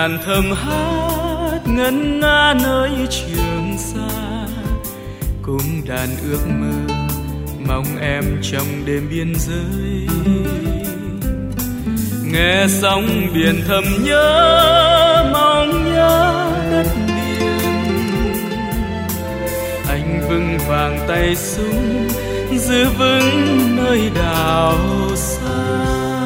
đàn thầm hát ngân nga nơi Trường Sa, cùng đàn ước mơ mong em trong đêm biên giới. Nghe sóng biển thầm nhớ mong nhớ đất liền, anh vững vàng tay súng giữ vững nơi đảo xa.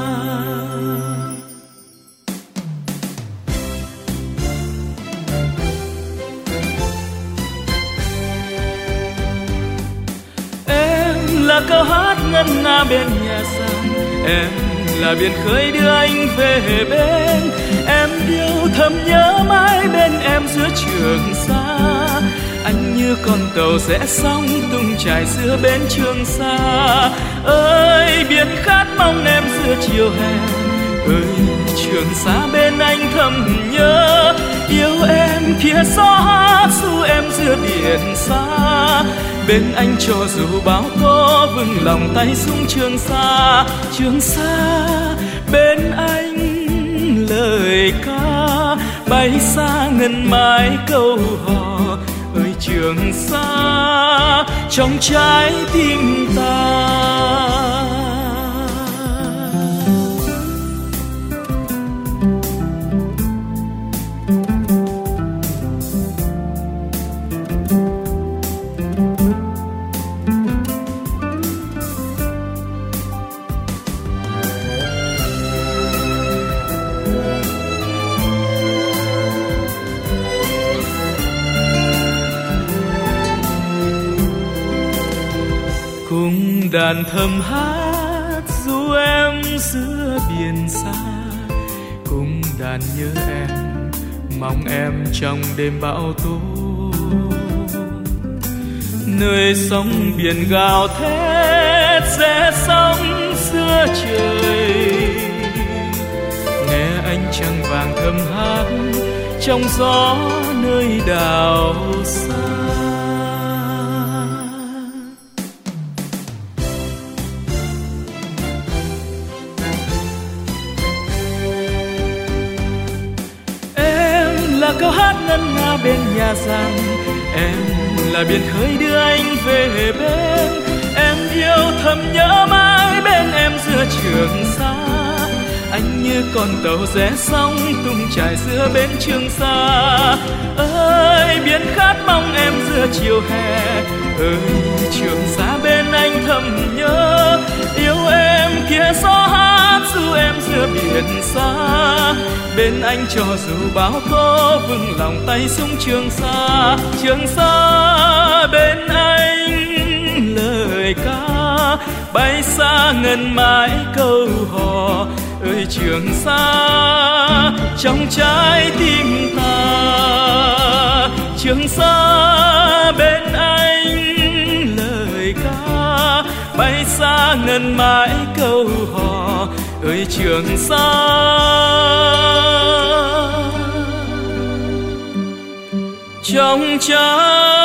Em là câu hát ngân nga bên nhà sàn, em là biển khơi đưa anh về bên. Em yêu thầm nhớ mãi bên em giữa Trường Sa, anh như con tàu rẽ sóng tung chài giữa bến Trường Sa. Ơi biển khát mong em giữa chiều hè, ơi Trường Sa bên anh thầm nhớ. Yêu em kia gió hát du em giữa biển xa, bên anh cho dù bão tố vững lòng tay súng Trường Sa. Trường Sa bên anh lời ca bay xa ngân mãi câu hò. Ơi Trường Sa trong trái tim ta. Cùng đàn thầm hát du em giữa biển xa, cùng đàn nhớ em mong em trong đêm bão tố. Nơi sóng biển gào thét rẽ sóng giữa trời, nghe ánh trăng vàng thầm hát trong gió nơi đảo xa. Câu hát ngân nga bên nhà sàn, em là biển khơi đưa anh về bên. Em yêu thầm nhớ mãi bên em giữa Trường Sa, anh như con tàu rẽ sóng tung chài giữa bến Trường Sa. Ơi biển khát mong em giữa chiều hè, ơi Trường Sa bên anh thầm nhớ. Yêu em kia gió hát du em giữa biển xa, bên anh cho dù bão tố vững lòng tay súng Trường Sa. Trường Sa bên anh lời ca bay xa ngân mãi câu hò. Ơi Trường Sa trong trái tim ta. Trường Sa bên anh lời ca bay xa ngân mãi câu hò. Ơi Trường Sa trong trái